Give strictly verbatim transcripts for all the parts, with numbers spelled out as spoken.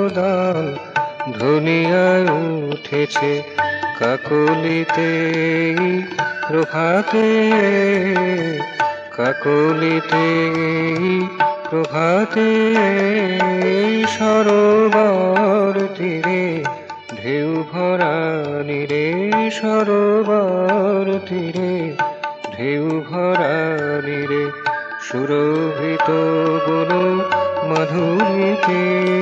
দল ধনিয়ায় উঠেছে কাকলিতে প্রভাতে কাকলিতে প্রভাতে সরোবর তীরে ঢেউ ভরা নীরে সরোবর তীরে ঢেউ ভরা নীরে সুরভিত বন মাধুরীতে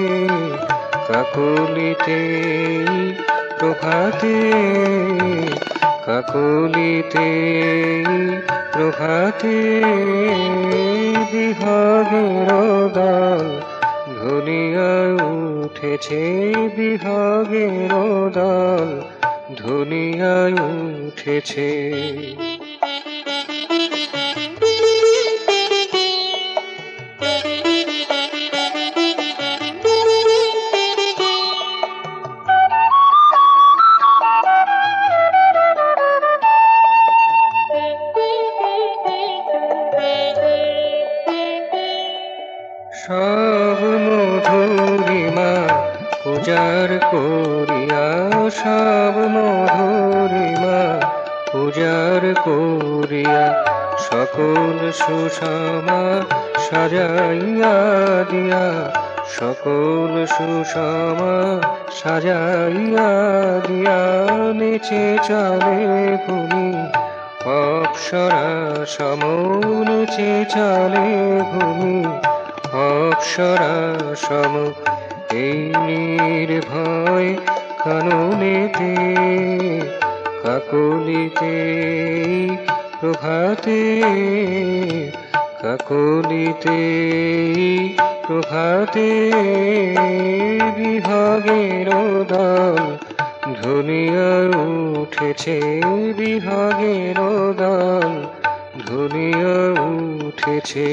কাকলিতে প্রভাতে কাকলিতে প্রভাতে বিভাগের দল ধনিয়ায় উঠেছে বিভাগের দল ধনিয়ায় উঠেছে। সব মধুরিমা পূজার করিয়া সব মধুরিমা পূজার করিয়া সকল সুষমা সাজাইয়া দিয়া সকল সুষমা সাজাইয়া দিয়া নিচে চলে ভূমি অপ্সরা সম নিচে চলে ভূমি অপ্সরা সম এই নির্ভয় কাননেতে কাকলিতে প্রভাতে কাকলিতে প্রভাতে বিভাগের দল ধনিয়ায় উঠেছে বিভাগের দল ধনিয়ায় উঠেছে।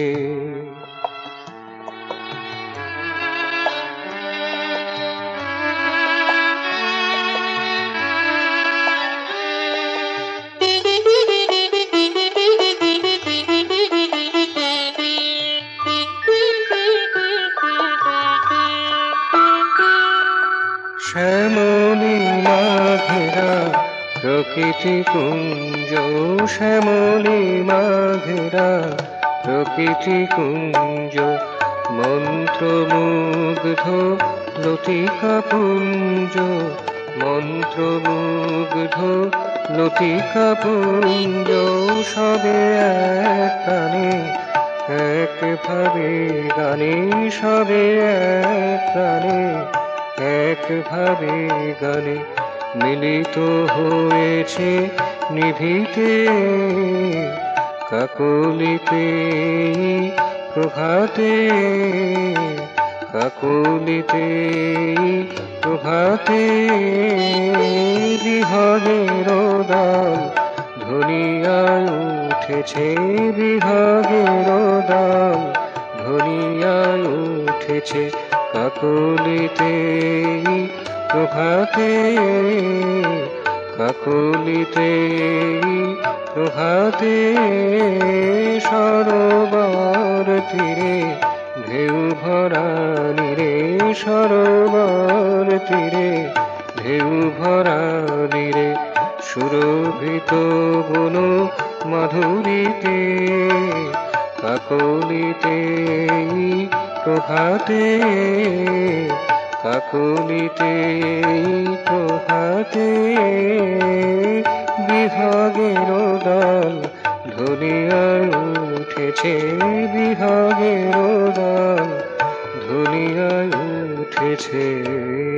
শ্যামলী মাঘেরা প্রকৃতি কুঞ্জ শ্যামলী মাঘেরা প্রকৃতি কুঞ্জ মন্ত্রমুগ্ধ লতিকা পুঞ্জ মন্ত্রমুগ্ধ লতিকা পুঞ্জ সবে এক প্রাণে একভাবে গানে সবে এক প্রাণে একভাবে গানে মিলিত হয়েছে নিভিতে কাকলিতে প্রভাতে কাকলিতে প্রভাতে বিভাগের দল ধনিয়ায় উঠেছে বিভাগের দল ধনিয়ায় উঠেছে কাকলিতে প্রভাতে কাকলিতে প্রভাতে সরোবর তীরে ঢেউ ভরা নীরে সরোবর তীরে ঢেউ ভরা নীরে সুরভিত বন মাধুরীতে কাকলিতে প্রভাতে কাকলিতে প্রভাতে বিভাগের দল ধনিয়ায় উঠেছে বিভাগের দল ধনিয়ায় উঠেছে।